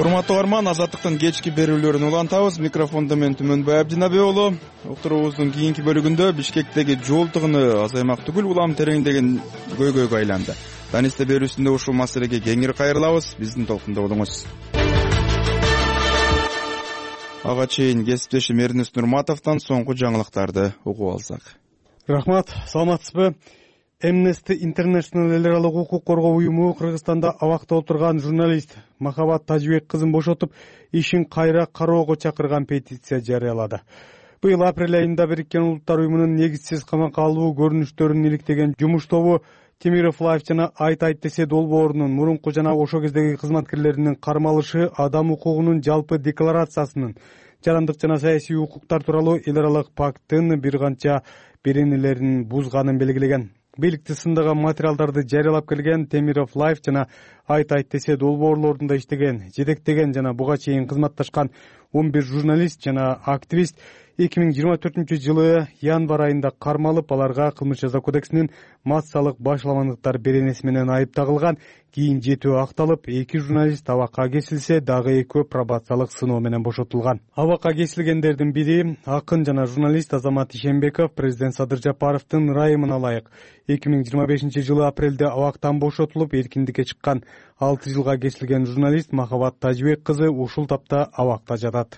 Урматтуу угарман, Азаттыктын кечки берүүлөрүн улантабыз. Микрофондо мен Түмөнбай Абдинабек уулу. Уктуруубуздун кийинки бөлүгүндө Бишкектеги жол тыгыны азаймак түгүл, улам тереңдеген көйгөйгө айланды. Данисте берүүсүндө ушул маселеге кеңири кайрылабыз. Биздин толкунда болуңуз. Ага чейин кесиптешим Эрнест Нурматовдон соңку жаңылыктарды угуп алсак. Рахмат, саламатсызбы? Amnesty International эл аралык укук коргоо уюму Кыргызстанда абакта отурган журналист Махабат Тажыбек кызын бошотуп, ишин кайра кароого чакырган петиция жарыялады. Быйыл апрель айында Бириккен Улуттар уюмунун негизсиз камакка алуу көрүнүштөрүн иликтеген жумуш тобу Темиров Лайф жана Айт десе долбоорунун мурунку жана ошол кездеги кызматкерлеринин кармалышы адам укугунун жалпы декларациясынын жарандык жана саясий укуктар тууралуу эл аралык пакттын бир канча беренелерин бузганын белгилеген. Бийликти сындаган материалдарды жарыялап келген Темиров Лайф жана Айт десе долбоорлорунда иштеген, жетектеген жана буга чейин кызматташкан 11 журналист жана активист 2024-жылы январь айында кармалып, аларга кылмыш жаза кодексинин массалык башаламандыктар беренеси менен айып тагылган. Кийин жетөө акталып, 2 журналист абакка кесилсе, дагы 2 пробациялык сыноо менен бошотулган. Абакка кесилгендердин бири акын жана журналист Азамат Ишенбеков президент Садыр Жапаровдун ырайымына ылайык 2025-жылы апрелде абактан бошотулуп, эркиндикке чыккан. 6 жылга кесилген журналист Махабат Тажыбек кызы ушул тапта абакта жатат.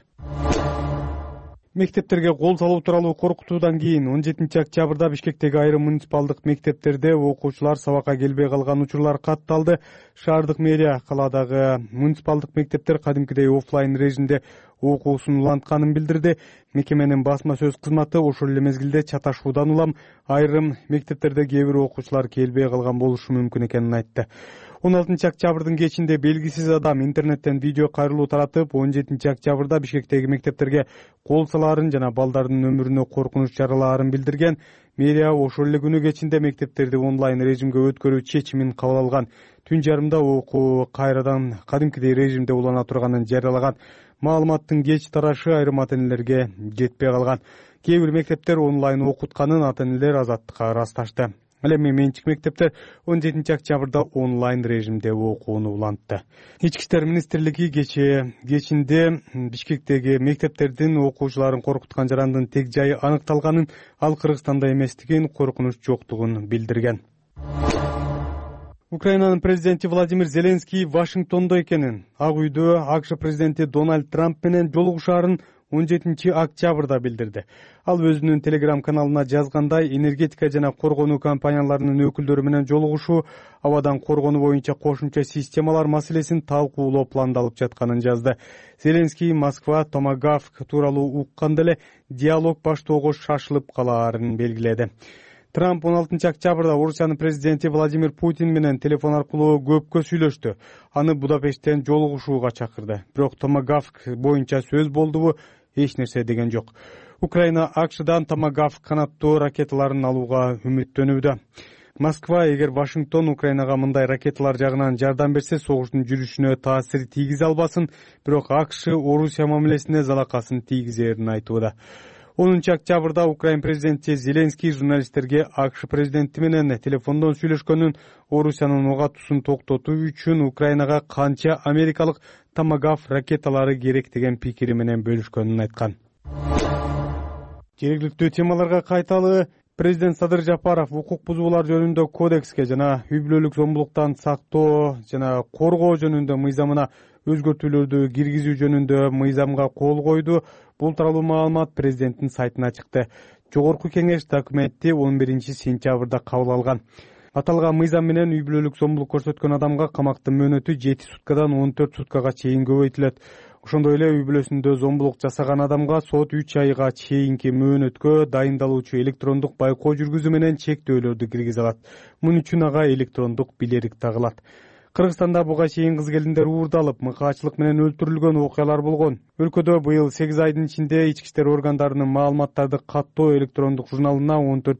Мектептерге кол салуу тууралуу коркутуудан кийин 17-октябрда Бишкектеги айрым муниципалдык мектептерде окуучулар сабакка келбей калган учурлар катталды. Шаардык мэрия каладагы муниципалдык мектептер кадимкидей офлайн режимде окуусун улантканын билдирди. Мекеменин басма сөз кызматы ошол эле мезгилде чаташуудан улам айрым мектептерде кээ бир окуучулар келбей калган болушу мүмкүн экенин айтты. 16-октябрдын кечинде белгисиз адам интернеттен видео кайрылуу таратып, 17-октябрда Бишкектеги мектептерге кол салаарын жана балдардын өмүрүнө коркунуч жаралаарын билдирген. Мэрия ошол эле күнү кечинде мектептерди онлайн режимге өткөрүү чечимин кабыл алган. Түн жарымда окуу кайрадан кадимкидей режимде улана турганын жарыялаган. Маалыматтын кеч тарашы айрым ата-энелерге жетпей калган. Кээ бир мектептер онлайн окутканын ата-энелер Азаттыкка ырасташты. Ал эми менчик мектептер 17-октябрда онлайн режимде окууну улантты. Ички иштер министрлиги кечинде Бишкектеги мектептердин окуучуларын коркуткан жарандын тег жайы аныкталганын, ал Кыргызстанда эместигин, коркунуч жоктугун билдирген. Украинанын президенти Владимир Зеленский Вашингтондо экенин, Ак үйдө АКШ президенти Дональд Трамп менен жолугушаарын 17-октябрда билдирди. Ал өзүнүн Telegram каналына жазгандай, энергетика жана коргонуу компанияларынын өкүлдөрү менен жолугушуу абадан коргонуу боюнча кошумча системалар маселесин талкуулоо пландалып жатканын жазды. Зеленский Москва Томагавк тууралуу укканда эле диалог баштоого шашылып калаарын белгиледи. Трамп 16-октябрда Орусиянын президенти Владимир Путин менен телефон аркылуу көпкө сүйлөштү. Аны Будапешттен жолугушууга чакырды. Бирок Томагавк боюнча сөз болдубу, эч нерсе деген жок. Украина АКШдан Томагавк канаттуу ракеталарын алууга үмүттөнүүдө. Москва эгер Вашингтон Украинага мындай ракеталар жагынан жардам берсе, согуштун жүрүшүнө таасир тийгизе албасын, бирок АКШ Орусия мамилесине залакасын тийгизерин айтууда. 10-октябрда Украин президенти Зеленский журналисттерге АКШ президенти менен телефондон сүйлөшкөнүн, Орусиянын ого атуусун токтотуу үчүн Украинага канча америкалык Томагавк ракеталары керек деген пикири менен бөлүшкөнүн айткан. Жергиликтүү темаларга кайталы. Президент Садыр Жапаров укук бузуулар жөнүндө кодекске жана үй бүлөлүк зомбулуктан сактоо жана коргоо жөнүндө мыйзамына өзгөртүүлөрдү киргизүү жөнүндө мыйзамга кол койду. Бул тууралуу маалымат президенттин сайтына чыкты. Жогорку кеңеш документти 11-сентябрда кабыл алган. Аталган мыйзам менен үй бүлөлүк зомбулук көрсөткөн адамга камактын мөөнөтү 7 суткадан 14 суткага чейин көбөйтүлөт. Ошондой эле үй бүлөсүндө зомбулук жасаган адамга сот 3 айга чейинки мөөнөткө дайындалуучу электрондук байкоо жүргүзүү менен чектөөлөрдү киргизе алат. Муну үчүн ага электрондук билерик тагылат. Кыргызстанда буга чейин кыз келиндер уурдалып, мыкаачылык менен өлтүрүлгөн окуялар болгон. Өлкөдө быйыл 8 айдын ичинде ички иштер органдарынын маалыматтарды каттоо электрондук журналына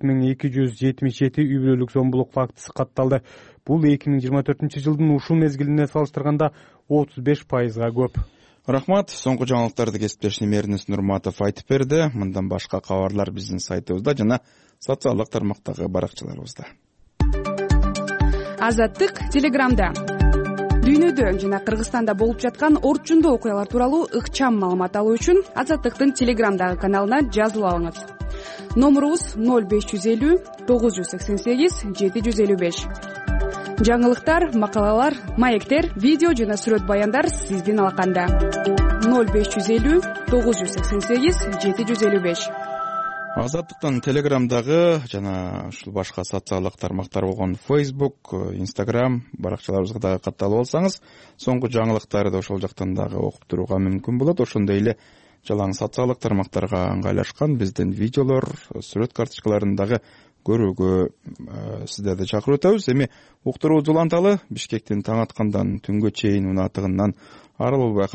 14277 үй бүлөлүк зомбулук фактысы катталды. Бул 2024-жылдын ушул мезгилине салыштырганда 35%га көп. Рахмат. Соңку жаңылыктарды кесиптешим Эрнест Нурматов айтып берди. Мындан башка кабарлар биздин сайтыбызда жана социалдык тармактагы баракчаларыбызда. Азаттык Телеграмда. дүйнөдө жана Кыргызстанда болуп жаткан орчундуу окуялар тууралуу ыкчам маалымат алуу үчүн Азаттыктын Телеграмдагы каналына жазылып алыңыз. Номурубуз 0550 988 755. Жаңылыктар, макалалар, маектер, видео жана сүрөт баяндар сиздин алаканда. 0550 988 755. Азаттыктын Телеграмдагы жана ушул башка социалдык тармактар болгон Facebook, Instagram баракчаларыбызга дагы катталып алсаңыз, соңку жаңылыктарды ошол жактан дагы окуп турууга мүмкүн болот. Ошондой эле жалаң социалдык тармактарга ыңгайлашкан биздин видеолор, сүрөт карточкаларын дагы көрүүгө сиздерди чакырып өтөбүз. Эми уктуруубузду уланталы. Бишкектин таң аткандан түнгө чейин унаа тыгынынан арылбай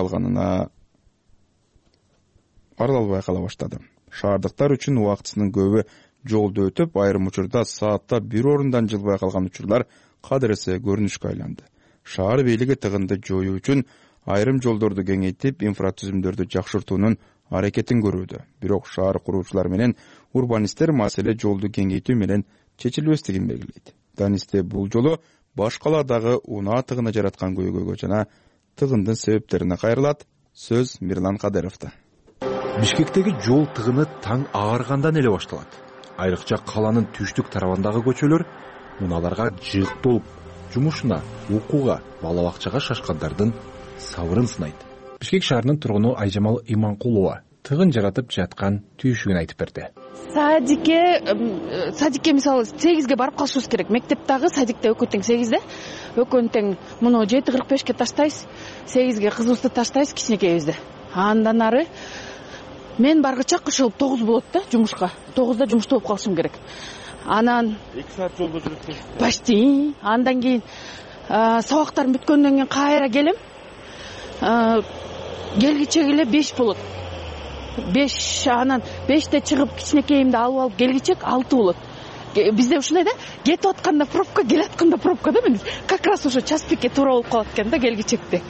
кала баштады. Шаардыктар үчүн убактысынын көбү жолдо өтүп, айрым учурда саатта бир орундан жылбай калган учурлар кадыресе көрүнүшкө айланды. Шаар бийлиги тыгынды жоюу үчүн айрым жолдорду кеңейтип, инфратүзүмдөрдү жакшыртуунун аракетин көрүүдө. Бирок шаар куруучулар менен урбанисттер маселе жолду кеңейтүү менен чечилбестигин белгилейт. Данисте бул жолу башкалардагы унаа тыгыны жараткан көйгөйгө жана тыгындын себептерине кайрылат. Сөз Мирлан Кадыровдо. Бишкектеги жол тыгыны таң ааргандан эле башталат. Айрыкча каланын түштүк тарабындагы көчөлөр унааларга жык толуп, жумушуна, окууга, бала бакчага шашкандардын сабырын сынайт. Бишкек шаарынын тургуну Айжамал Иманкулова тыгын жаратып жаткан түйшүгүн айтып берди. Садикке мисалы 8ге барып калышыбыз керек. Мектептагы садикте экөө тең 8де. Экөөнү тең муну 7:45ке таштайбыз, 8ге кызыбызды таштайбыз кичинекейбизде. Андан ары мен баргыча кышылып 9 болот да жумушка. 9да жумушта болуп калышым керек. Анан 2 саат жолдо жүрөсүз. Почти. Андан кийин сабактарым бүткөндөн кийин кайра келем. Келгиче эле 5 болот. 5 анан 5те чыгып кичинекейимди алып келгичек 6 болот. Бизде ушундай да, кетип атканда пробка, келе атканда пробка да, мен как раз ошо час пикке туура болуп калат экен да келгичекте.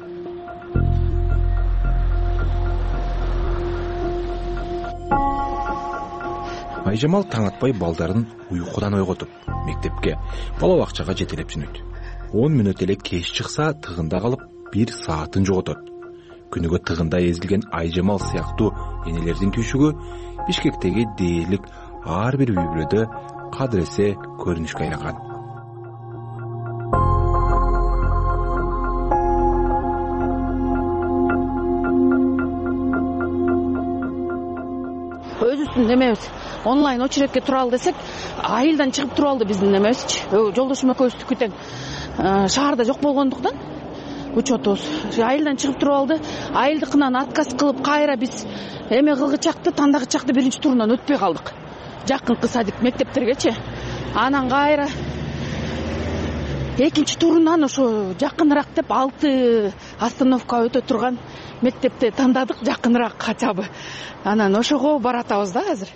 Айжамал таң атпай балдарын уйкудан ойготуп, мектепке, бала бакчага жетелеп жөнөйт. 10 мүнөт эле кеч чыкса, тыгында калып 1 саатын жоготот. Күнүгө тыгында эзилген Айжамал сыяктуу энелердин түйшүгү Бишкектеги дээрлик ар бир үй бүлөдө кадыресе көрүнүшкө айланган. Өзүбүздүн немебиз онлайн очередке туралы десек, айылдан чыгып туралды биздин немебизчи. Жолдошум экөөбүздүкү тең шаарда жок болгондуктан учетубуз. Айылдан чыгып туралды. Айылдыкынан отказ кылып кайра биз эме кылгычакты, тандагычакты биринчи турунан өтпөй калдык. Жакынкы садик мектептергечи. Анан кайра экинчи турунан ошо жакыныраак деп 6 остановка өтө турган мектепти тандадык, жакыныраак хотя бы. Анан ошого баратабыз да азыр.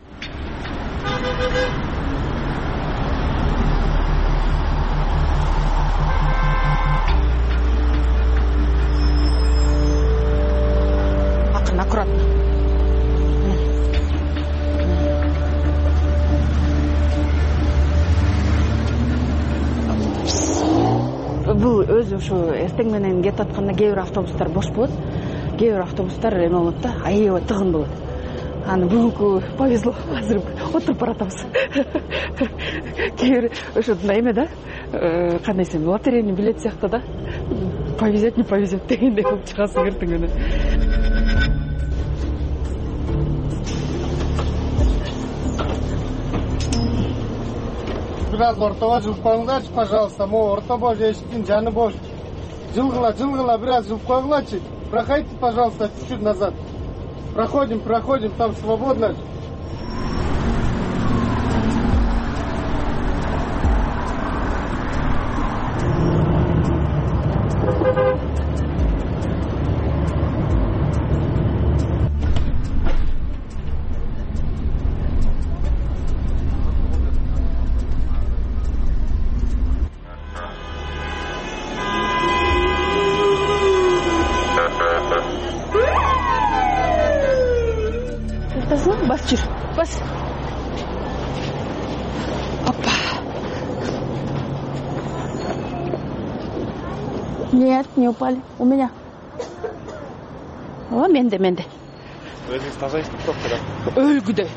Аккуратно. Бул өзү ушу эртең менен кетип атканда кээ бир автобустар бош болот, кээ бир автобустар эме болот да, аябай тыгын болот. Аны бүгүнкү повезло, азыр отуруп баратабыз. Кээ бир ошондой эме да, кандай десем, лотерейный билет сыяктуу да. Повезет, не повезет дегендей болуп чыгасың эртең менен. Biraz ortama жылып коюңдарчы, пожалуйста. Мо орто бош, эшиктин жаны бош. Жылгыла, biraz жылып коюңларчы. Проходите, пожалуйста, чуть-чуть назад. Проходим, там свободно. Нет, не упали. У меня. О, менде. Өзүңүз тазайсызбы пробкада? Өлгүдөй.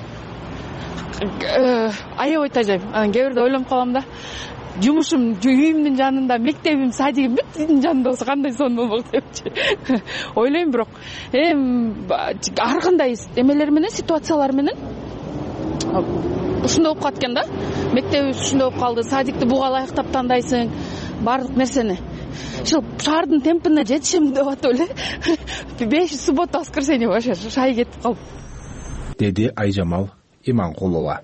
Аябай тазайм. Анан кээ бирде ойлонуп калам да. Жумушум үйүмдүн жанында, мектебим, садигим бүт үйдүн жанында болсо кандай сонун болмок депчи. Ойлойм, бирок ар кандай эмелер менен, ситуациялар менен ушундай болуп калат экен да. Мектебибиз ушундай болуп калды, садикти буга ылайыктап тандайсың, баардык нерсени. Ушул шаардын темпине жетишем деп атып эле 5 суббота, воскресенье вообще шай кетип калып, деди Айжамал Иманкулова.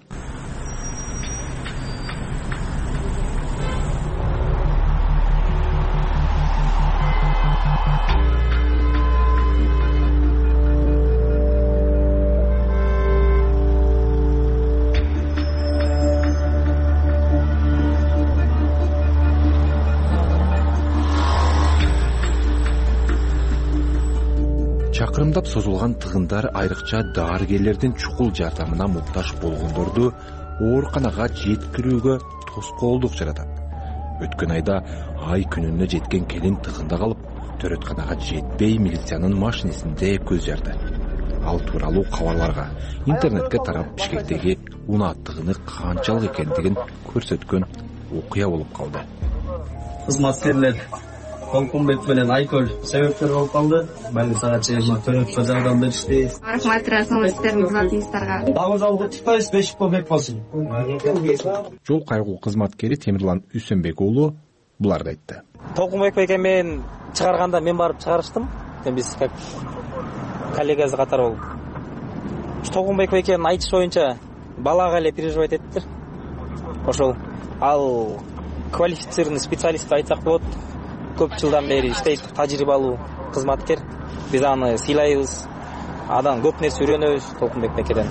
Чакырымдап созулган тыгындар айрыкча дарыгерлердин чукул жардамына муктаж болгондорду ооруканага жеткирүүгө тоскоолдук жаратат. Өткөн айда ай күнүнө жеткен келин тыгында калып, төрөтканага жетпей милициянын машинесинде көз жарды. Ал тууралуу кабарларга интернетке тарап Бишкектеги унааттыгыны канчалык экендигин көрсөткөн окуя болуп калды. Кызматкерлер Толкунбек менен Айкөл себептер болуп калды. Баары сага чейин төрөткө жардам беришти. Рахмат, расматсыздардын кызматыңыздарга. Дагы жолго чыкпайбыз, бешик болбек болсун. Жол кайгуу кызматкери Темирлан Үсөнбек уулу буларды айтты. Толкунбек экен мен чыгарганда мен барып чыгарыштым. Биз как коллегасы катары болуп. Толкунбек экен айтыш боюнча балага эле переживать эттир. Ошол ал квалифицированный специалист айтсак болот. Көп жылдан бери иштейт, тажрыйбалуу кызматкер. Биз аны сыйлайбыз. Адан көп нерсе үйрөнөбүз Толкунбек Мекеден.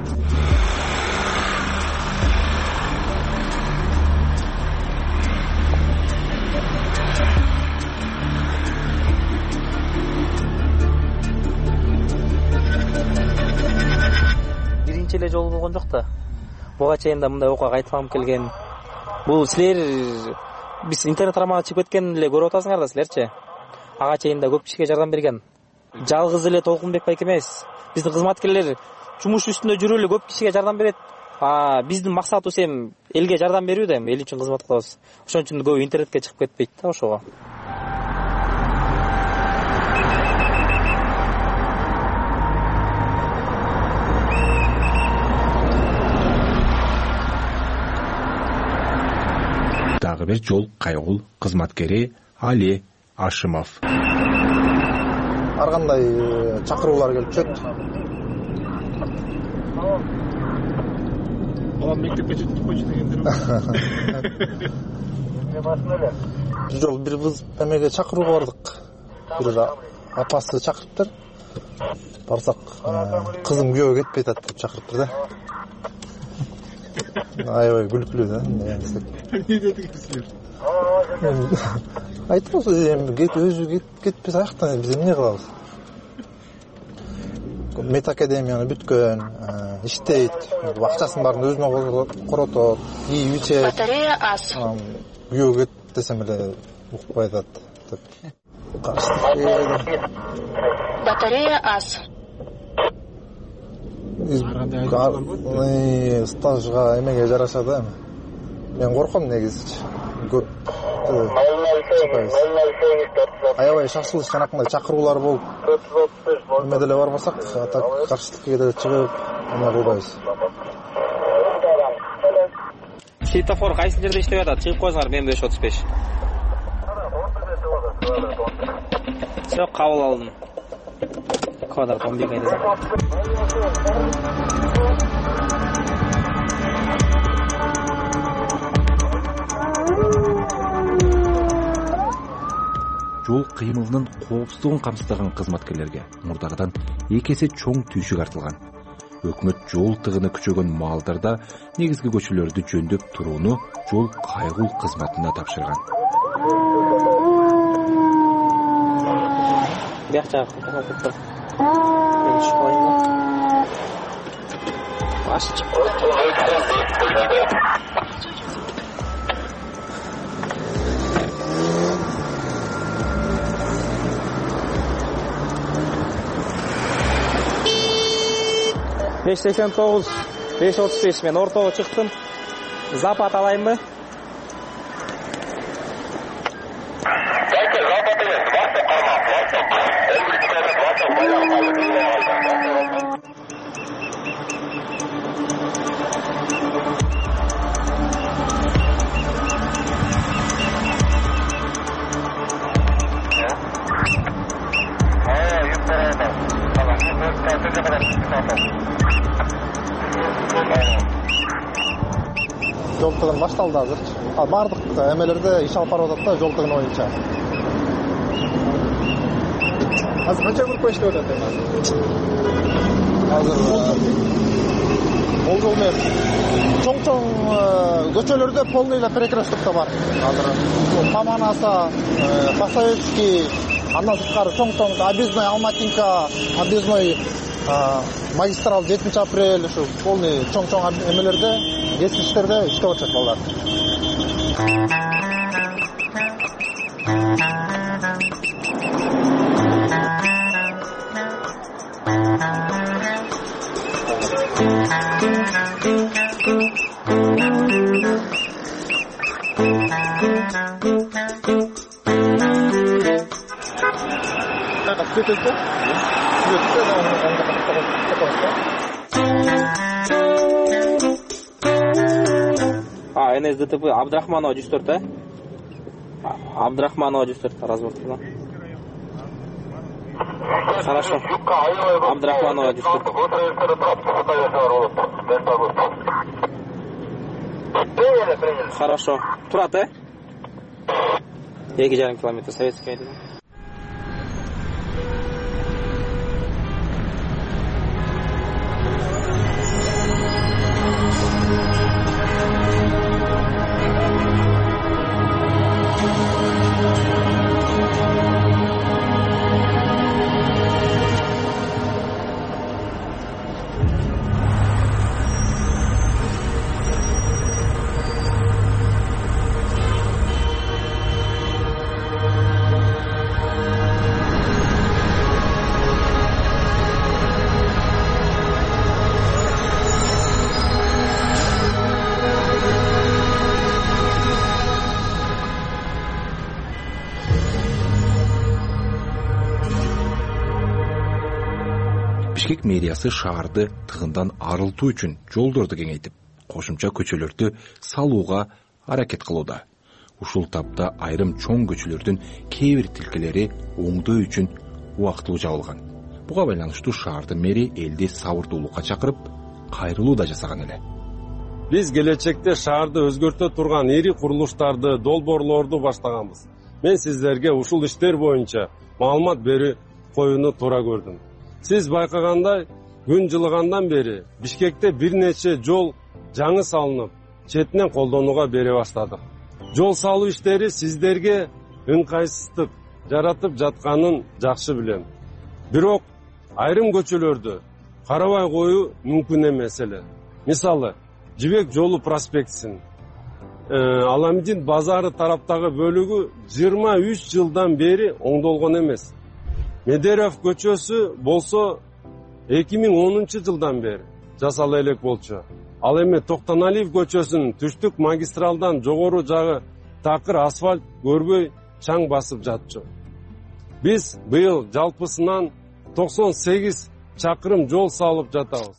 Биринчи эле жолу болгон жок да. Буга чейин да мындай окуя кайталанып келген. Бул силер биз интернет тарамага чыгып кеткен эле көрүп атасыңар да силерчи. Ага чейин да көп кишиге жардам берген. Жалгыз эле Толкунбек байке эмес. Биздин кызматкерлер жумуш үстүндө жүрүп эле көп кишиге жардам берет. Биздин максатыбыз эми элге жардам берүү да, эл үчүн кызмат кылабыз. Ошон үчүн көп интернетке чыгып кетпейт да ошого. Дагы бир жол кайгул кызматкери Али Ашимов. Ар кандай чакыруулар келип түшөт. Бала мектепке жетип койчу дегендер. Бир жолу бир кыз эмеге чакырууга бардык. Бир апасы чакырыптыр. Барсак, кызым күйөөгө кетпей атат деп чакырыптыр да. Аябай күлкүлүү да. Не дедиңиздер? Айтыңыз, өзү кетпесе аяктан биз эмне кылабыз? Медакадемияны бүткөн, иштейт, акчасын баарын өзүнө коротот, ийип ичет. Батарея аз. Күйөөгө кет десем эле укпай атат деп. Батарея аз. Стажга эмеге жараша да. Мен корком негизичи. Көп аябай шашылыш канакындай чакыруулар болуп эме деле барбасак каршылыкка деле чыгып эме кылбайбыз. Светофор кайсы жерде иштеп атат? Чыгып койсоңар, мен 5:35. Все, кабыл алдым. Квадрат 11 кайда. Жол кыймылынын коопсуздугун камсыздаган кызматкерлерге мурдагыдан 2 эсе чоң түйшүк артылган. Өкмөт жол тыгыны күчөгөн маалдарда негизги көчөлөрдү жөндөп турууну жол кайгул кызматына тапшырган. Бияк 589 535 мен ортого чыктым. Запад алайынбы? Жол тыгын башталды азырчы. Бардык эмелерде иш алып барып атат да жол тыгын боюнча. Азыр канча группа иштеп атат эми? Азыр бул жол менен чоң көчөлөрдө полный эле перекресткта бар. Азыр Паманаса, Пасаевский, андан сырткары чоң Объездной Алматинка, Объездной магистрал 7 апрель ушу полный чоң эмелерде, кескичтерде иштеп атышат балдар. НСДТП Абдрахманова 104, Абдрахманова 104 разборка. Хорошо. Абдрахманова 104. Хорошо. Турат, 2,5 километр Советская. Бишкек мэриясы шаарды тыгындан арылтуу үчүн жолдорду кеңейтип, кошумча көчөлөрдү салууга аракет кылууда. Ушул тапта айрым чоң көчөлөрдүн кээ бир тилкелери оңдоо үчүн убактылуу жабылган. Буга байланыштуу шаардын мэри элди сабырдуулукка чакырып, кайрылуу да жасаган эле. Биз келечекте шаарды өзгөртө турган ири курулуштарды, долбоорлорду баштаганбыз. Мен сиздерге ушул иштер боюнча маалымат берип коюуну туура көрдүм. Сиз байкагандай, күн жылыгандан бери Бишкекте бир нече жол жаңы салынып, четинен колдонууга бере баштадык. Жол салуу иштери сиздерге ыңкайсыздык жаратып жатканын жакшы билем. Бирок айрым көчөлөрдү карабай коюу мүмкүн эмес эле. Мисалы, Жибек жолу проспектисин Аламдин базары тараптагы бөлүгү 23 жылдан бери оңдолгон эмес. Медеров көчөсү болсо 2010 жылдан бери жасала элек болчу. Ал эми Токтоналиев көчөсүнүн түштүк магистралдан жогору жагы такыр асфальт көрбөй чаң басып жатчу. Биз быйыл жалпысынан 98 чакырым жол салып жатабыз.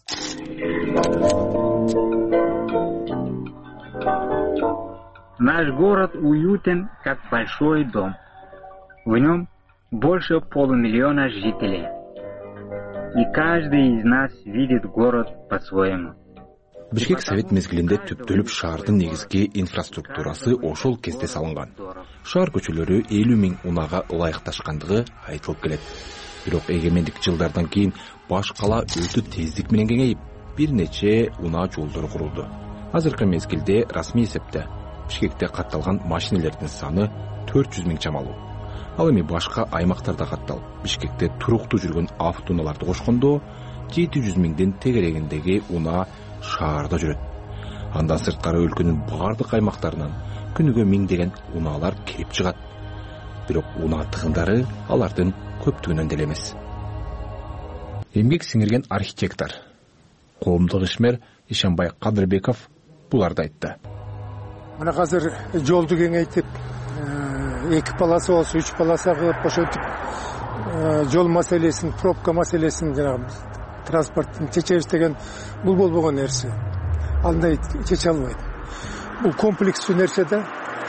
Наш город уютен, как большой дом. В нем больше полумиллиона жителей. И каждый из нас видит город по-своему. Бишкек совет мезгилинде түптөлүп шаардын негизги инфраструктурасы ошол кезде салынган. Шаар көчөлөрү 50 000 унага ылайыкташкандыгы айтылып келет. Бирок эгемендик жылдардан кийин баш кала өтө тездик менен кеңейип, бир нече унаа жолдору курулду. Азыркы мезгилде расмий эсепте Бишкекте катталган машинелердин саны 400 000 чамалуу. Ал эми башка аймактарда катталып, Бишкекте туруктуу жүргөн автоунааларды кошкондо 700 000ден тегерегиндеги унаа шаарда жүрөт. Андан сырткары өлкөнүн бардык аймактарынан күнүгө миңдеген унаалар кирип чыгат. Бирок унаа тыгындары алардын көптүгүнөн деле эмес. Эмгек сиңирген архитектор коомдук ишмер Ишенбай Кадырбеков буларды айтты. Мына азыр жолду кеңейтип, 2 полоса болсо 3 полоса кылып ошентип жол маселесин, пробка маселесин жанагы транспорттун чечебиз деген бул болбогон нерсе. Андай чече албайт. Бул комплекстүү нерсе да.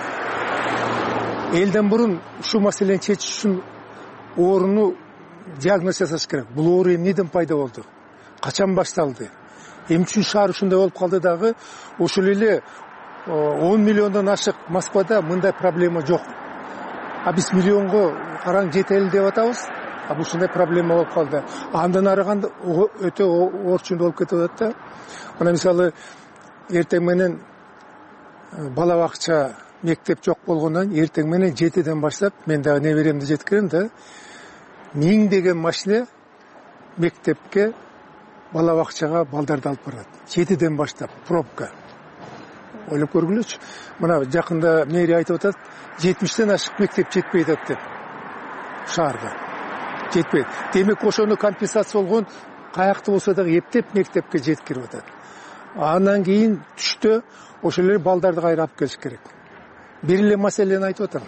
Элден мурун ушул маселени чечиш үчүн орунду диагноз жасаш керек. Бул оору эмнеден пайда болду? Качан башталды? Эмне үчүн шаар ушундай болуп калды дагы? Ошол эле 10 миллиондон ашык Москвада мындай проблема жок. Биз миллионго караң жетели деп атабыз. Бул ушундай проблема болуп калды. Андан арыганда өтө орчундуу болуп кетип атат да. Мына мисалы эртең менен бала бакча мектеп жок болгондон эртең менен 7ден баштап мен дагы неберемди жеткирем да. 1000 машина мектепке бала бакчага балдарды алып барат. 7ден баштап пробка. Ойлоп көргүлөчү. Мына жакында мэрия айтып атат, 70ден ашык мектеп жетпейт деп. Шаарда жетпейт. Демек ошону компенсация болгон каякты болсо дагы эптеп мектепке жеткирип атат. Андан кийин түштө ошол эле балдарды кайра алып келиш керек. Бир эле маселени айтып атам.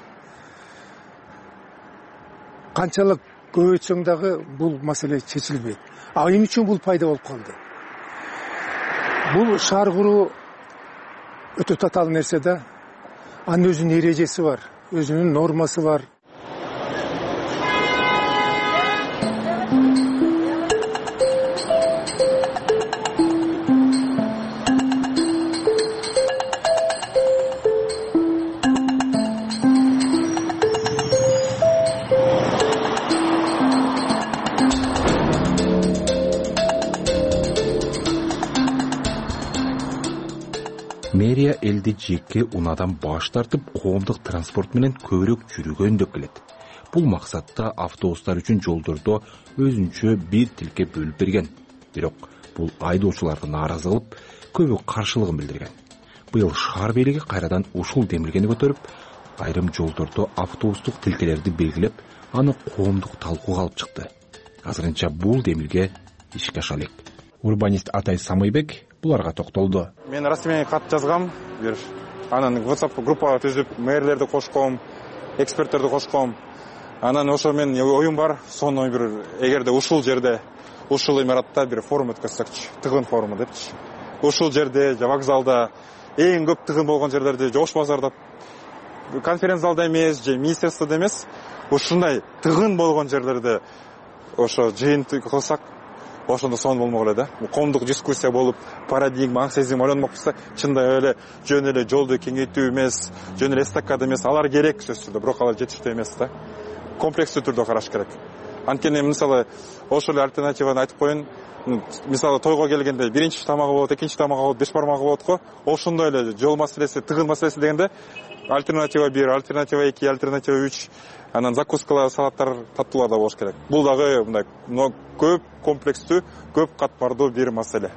Канчалык көбөйтсөң дагы бул маселе чечилбейт. Эмне үчүн бул пайда болуп калды? Бул шаар куруу өтө татаал нерсе да. Анын өзүнүн эрежеси бар, өзүнүн нормасы бар. Мэрия элди жеке унаадан баш тартып, коомдук транспорт менен көбүрөөк жүргөндө келет. Бул максатта автобустар үчүн жолдордо өзүнчө бир тилке бөлүп берген. Бирок бул айдоочуларды нааразы кылып, көбү каршылыгын билдирген. Быйыл шаар бийлиги кайрадан ушул демилгени көтөрүп, айрым жолдордо автобустук тилкелерди белгилеп, аны коомдук талкууга алып чыкты. Азырынча бул демилге ишке аша элек. Урбанист Атай Самыйбек буларга токтолду. Мен расмий кат жазгам, бир анан WhatsApp группага түзүп, мэрлерди кошком, эксперттерди кошком. Анан ошо мен оюм бар, сону бир эгерде ушул жерде, ушул имаратта бир форум өткөзсөкчү, тыгын форуму депчи. Ушул жерде, вокзалда эң көп тыгын болгон жерлерде, Жош базарда, конференц залда эмес, же министерстводо эмес, ушундай тыгын болгон жерлерде ошо жыйын кылсак, ошондо сон болмок эле да. Коомдук дискуссия болуп, парадигма, аң сезим ойлонмок болсо, чындай эле жөн эле жолду кеңейтүү эмес, жөн эле эстакада эмес, алар керек сөзсүз, бирок алар жетиштүү эмес да. Комплекстүү түрдө караш керек. Анткени мисалы ошол эле альтернативаны айтып коеюн. Мисалы тойго келгенде биринчи тамагы болот, экинчи тамагы болот, 5 бармагы болот го. Ошондой эле жол маселеси, тыгын маселеси дегенде альтернатива 1, альтернатива 2, альтернатива 3, анан закускалар, салаттар, таттуулар да болуш керек. Бул дагы мындай көп комплекстүү, көп катмардуу бир маселе.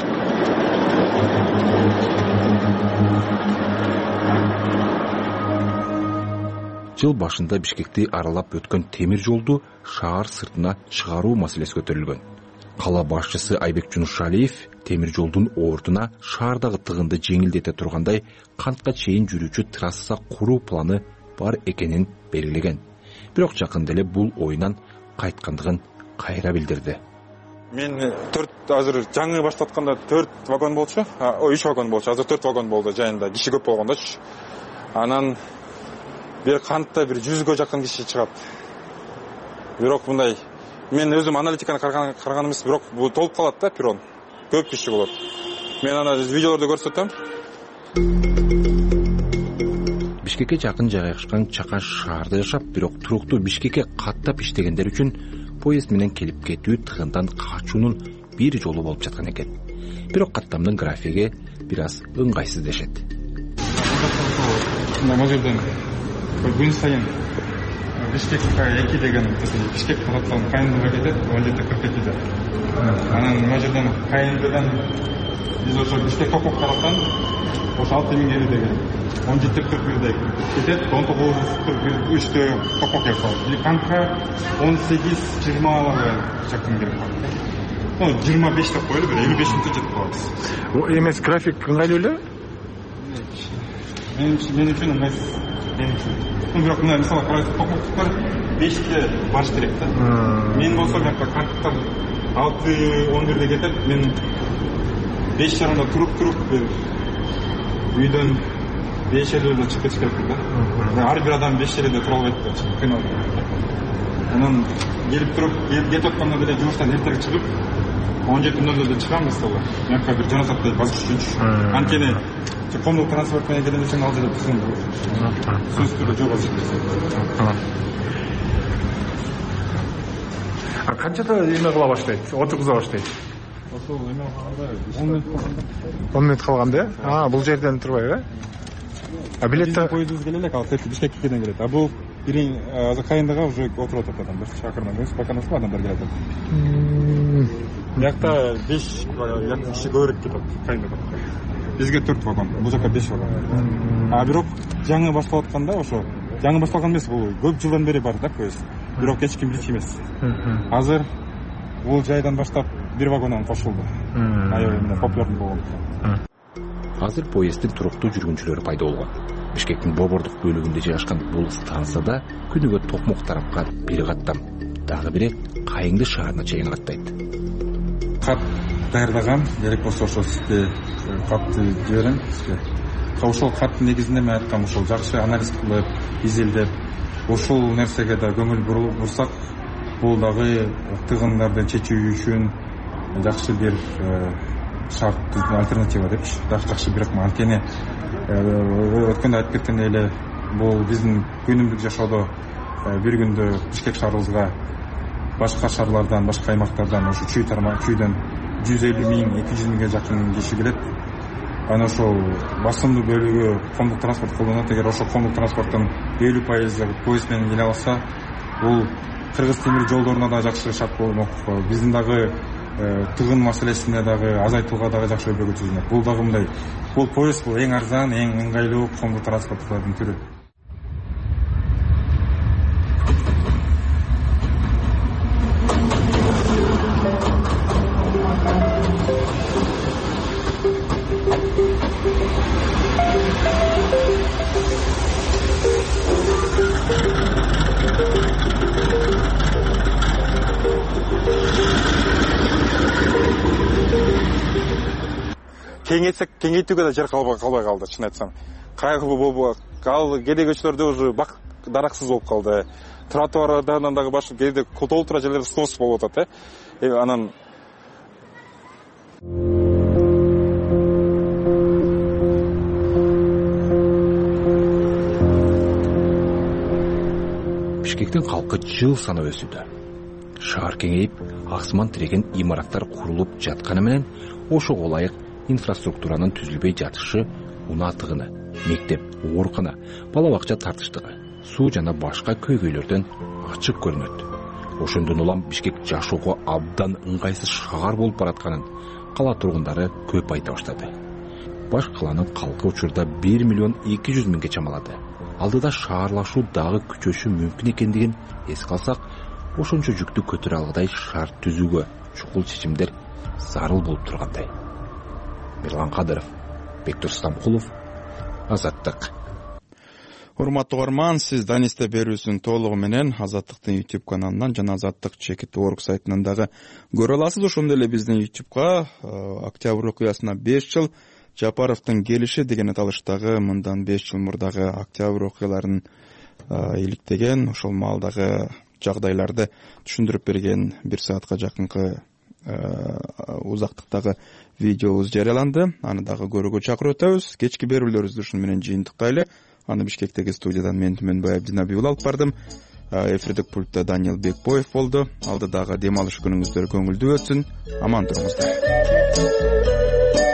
Жыл башында Бишкекти аралап өткөн темир жолду шаар сыртына чыгаруу маселеси көтөрүлгөн. Кала башчысы Айбек Жунушалиев темир жолдун ордуна шаардагы тыгынды жеңилдете тургандай кантка чейин жүрүүчү трасса куруу планы бар экенин белгилеген. Бирок жакында эле бул оюнан кайткандыгын кайра билдирди. Мен 4 азыр жаңы баштатканда 4 вагон болчу, 3 вагон болчу, азыр 4 вагон болду жайында, киши көп болгондочу. Анан бир кантта бир 100гө жакын киши чыгат. Бирок мындай мен өзүм аналитиканы караган эмес, бирок бул толуп калат да перрон. Көп киши болот. Мен аны видеолорду көрсөтөм. Бишкекке жакын жайгашкан чакан шаарда жашап, бирок туруктуу Бишкекке каттап иштегендер үчүн поезд менен келип кетүү тыгындан качуунун бир жолу болуп жаткан экен. Бирок каттамдын графиги бир аз ыңгайсыз дешет. Мына жерден күн сайын Бишкекке 2 деген Бишкек тарапынан Кайындыга кетет, 17:42-де. Анан мына жерден Кайындыдан биз ошо Бишкек Токок тараптан ошо 6000 келе деген 17:41-де кетет, 19:43-тө Токок жасалат. И Канка 18:20-га жакын келип калат. 25 деп коелу, бир 55 мүнөттө жетип калабыз. Эмес график ыңгайлуу эле? Men үчүн ыңгайсыз. Бирок мына мисалы токмоктуктар 5те баш керек да. Мен болсом карттар 6-11де кетип, мен 5 жарымда туруп үйдөн 5:50 чыгып кетиш керек да. Ар бир адам 5:50 тура албайт да, чыгып кыйналат. Анан келип туруп, кетип атканда деле жумуштан эртерээк чыгып 17:00 чыгам мисалы. Мякка бир жана саттай басыш үчүн. Анткени коомдук транспорт менен келгенде сен ал жерде турсаң болот. Сөз түрү жок азыр. Канчада эме кыла баштайт? Отургуза баштайт? Ошол эме калганда 10 мүнөт калганда? Бул жерден турбайбы? Билетти поездубуз келе элек, ал Бишкекке келет. Бул бирин Кайындага уже отуруп атат адамдар. Шакырдан көз баканасы адамдар келет. Биякта 5 киши көбүрөөк кетет Кайындага. Бизге 4 вагон, бул жака 5 вагон. Бирок жаңы башталып атканда ошо жаңы башталган эмес, бул көп жылдан бери бар да поезд. Бирок эч ким билчү эмес. Азыр бул жайдан баштап бир вагондон кошулду. Аябай популярный болгон. Азыр поезддин туруктуу жүргүнчүлөрү пайда болгон. Бишкектин Бобордук бөлүгүндө жайгашкан бул станцияда күнүгө Токмок тарапка бир каттам, дагы бири Кайыңды шаарына чейин каттайт. Кат даярдаган, керек болсо ошо сизге катты жиберем сизге. Ошол каттын негизинде мен айткам, ошол жакшы анализ кылып, изилдеп, ошол нерсеге да көңүл бурсак, бул дагы тыгындарды чечүү үчүн жакшы бир шарт, альтернатива депчи, жакшы бир анткени өткөндө айтып кеткендей эле, бул биздин күнүмдүк жашоодо бир күндө Бишкек шаарыбызга башка шаарлардан, башка аймактардан ошо чүйдөн 150 миң, 200 миңге жакын киши келет. Ана ошол басымдуу бөлүгү коомдук транспорт колдонот. Эгер ошол коомдук транспорттун 50% поезд менен келе алса, бул кыргыз темир жолдоруна да жакшы шарт болмок. Биздин дагы тыгын маселесине дагы азайтууга дагы жакшы өбөгү түзүлөт. Бул дагы мындай, бул поезд бул эң арзан, эң ыңгайлуу коомдук транспорттун түрү. Кеңейтүүгө да жер калбай калды, чын айтсам. Кайгылуу болуп, ал кедейгөчтөрдө уже бак дараксыз болуп калды. Тротуардан дагы башка кээде толтура жерлерде снос болуп атат, анан Бишкектин калкы жыл санап өсүүдө. Шаар кеңейип, асман тиреген имараттар курулуп жатканы менен ошого ылайык инфраструктуранын түзүлбөй жатышы, унаа тыгыны, мектеп, оорукана, бала бакча тартыштыгы, суу жана башка көйгөйлөрдөн ачык көрүнөт. Ошондон улам Бишкек жашоого абдан ыңгайсыз шаар болуп баратканын кала тургундары көп айта баштады. Баш каланын калкы учурда 1.200.000 чамалады. Алдыда шаарлашуу дагы күчөшү мүмкүн экендигин эске алсак, ошончо жүктү көтөрө алгыдай шаар түзүүгө чукул чечимдер зарыл болуп тургандай. Мирлан Кадыров, Бектур Стамкулов, Азаттык. Урматтуу угарман, сиз Данисте берүүсүн толугу менен Азаттыктын YouTube каналынан жана Azattik.org сайтынан дагы көрө аласыз. Ошондой эле биздин YouTubeга октябрь окуясына 5 жыл, Жапаровдун келиши деген аталыштагы мындан 5 жыл мурдагы октябрь окуяларын иликтеген, ошол маалдагы жагдайларды түшүндүрүп берген 1 саатка жакынкы узактыктагы видеобуз жарыяланды. Аны дагы көрүүгө чакырып өтөбүз. Кечки берүүлөрүбүздү ушун менен жыйынтыктайлы. Аны Бишкектеги студиядан мен Түмөнбай Абдинабиул алып бардым. Эфирдик пультта Даниил Бекбоев болду. Алдыдагы дем алыш күнүңүздөр көңүлдүү өтсүн. Аман туруңуздар.